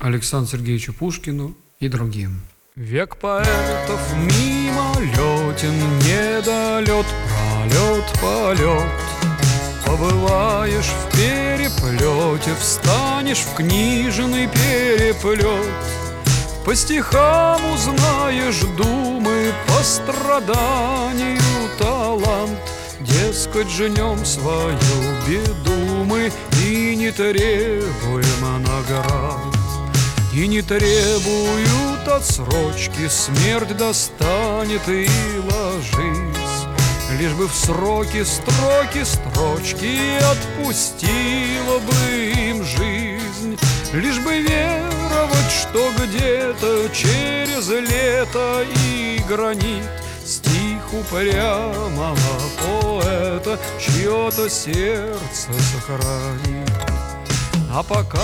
Александру Сергеевичу Пушкину и другим. Век поэтов мимолетен, недолет, пролет, полет. Побываешь в переплете, встанешь в книжный переплет. По стихам узнаешь думы, по страданию талант. Дескать, женем свою беду мы и не требуем наград. И не требуют отсрочки, смерть достанет и ложись. Лишь бы в сроки строки, строчки отпустила бы им жизнь. Лишь бы веровать, что где-то через лето и гранит стих упрямого поэта чье-то сердце сохранит. А пока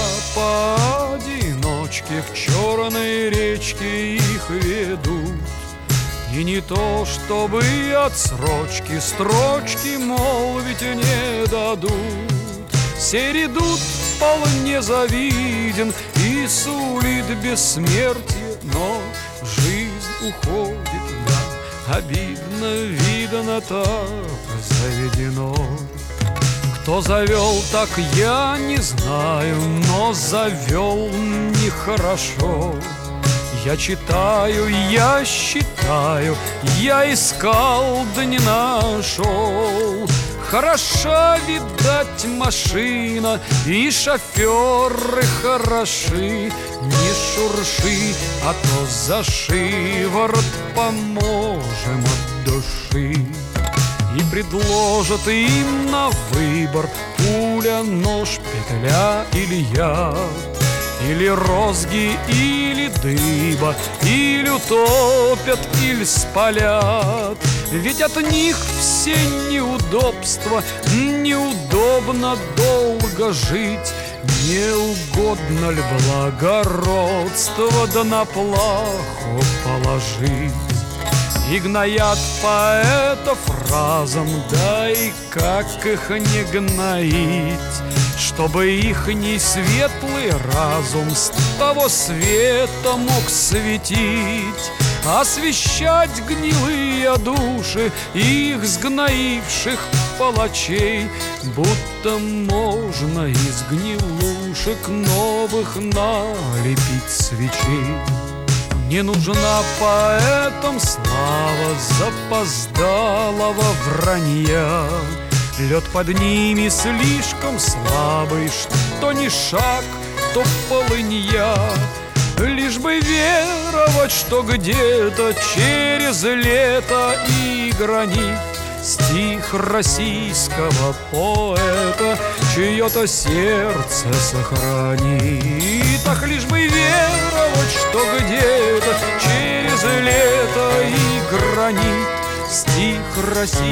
поодиночке к черной речке их ведут, и не то, чтобы отсрочки, строчки молвить не дадут. Сей редут вполне завиден и сулит бессмертие, но жизнь уходит, да, обидно, видно, так заведено. Кто завел, так я не знаю, но завел нехорошо. Я читаю, я считаю, я искал, да не нашел. Хороша, видать, машина, и шоферы хороши. Не шурши, а то за шиворот поможем от души. И предложат им на выбор пуля, нож, петля или яд, или розги, или дыба, или утопят, или спалят. Ведь от них все неудобства, неудобно долго жить. Не угодно ли благородство, да на плаху положить? И гноят поэтов разом, да и как их не гноить, чтобы ихний светлый разум с того света мог светить, освещать гнилые души их сгноивших палачей, будто можно из гнилушек новых налепить свечей. Не нужна поэтам слава запоздалого вранья. Лед под ними слишком слабый, что ни шаг, то полынья. Лишь бы веровать, что где-то через лето и гранит стих российского поэта чье-то сердце сохранит. Ах, лишь бы веровать, что где-то через лето и гранит стих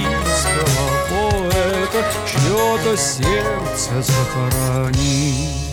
российского поэта чье-то сердце сохранит.